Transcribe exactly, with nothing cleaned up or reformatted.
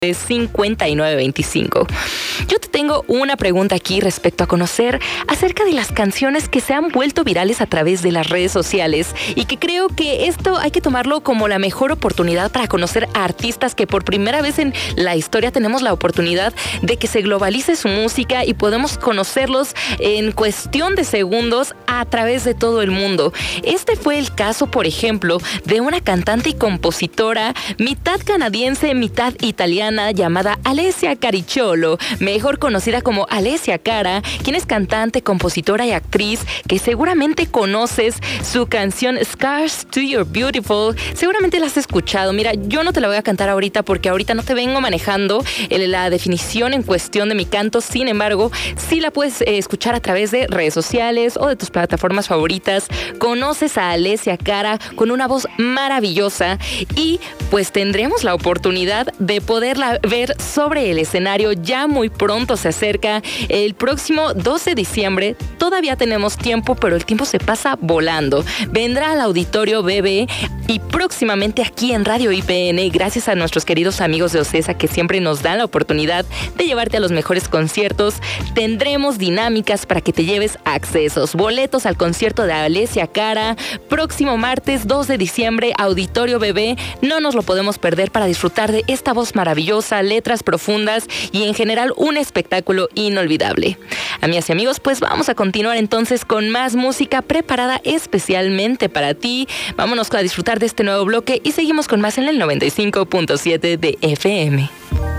cincuenta y nueve veinticinco. Yo te tengo una pregunta aquí respecto a conocer acerca de las canciones que se han vuelto virales a través de las redes sociales y que creo que esto hay que tomarlo como la mejor oportunidad para conocer a artistas que por primera vez en la historia tenemos la oportunidad de que se globalice su música y podemos conocerlos en cuestión de segundos a través de todo el mundo. Este fue el caso, por ejemplo, de una cantante y compositora mitad canadiense, mitad italiana, llamada Alessia Caricciolo, mejor conocida como Alessia Cara, quien es cantante, compositora y actriz, que seguramente conoces su canción Scars to Your Beautiful. Seguramente la has escuchado. Mira, yo no te la voy a cantar ahorita porque ahorita no te vengo manejando la definición en cuestión de mi canto. Sin embargo, sí la puedes eh, escuchar a través de redes sociales o de tus plataformas favoritas. Conoces a Alessia Cara con una voz maravillosa y pues tendremos la oportunidad de poderla ver sobre el escenario. Ya muy pronto se acerca el próximo doce de diciembre. Todavía tenemos tiempo, pero el tiempo se pasa volando. Vendrá al Auditorio B B y próximamente aquí en Radio I P N, gracias a nuestros queridos amigos de OCESA que siempre nos dan la oportunidad de llevarte a los mejores conciertos, tendremos dinámicas para que te lleves accesos, boletos al concierto de Alessia Cara, próximo martes dos de diciembre, Auditorio B B. No nos lo podemos perder para disfrutar de esta voz maravillosa, letras profundas y en general un espectáculo inolvidable. Amigas y amigos, pues vamos a continuar entonces con más música preparada especialmente para ti. Vámonos a disfrutar de este nuevo bloque y seguimos con más en el noventa y cinco punto siete de F M.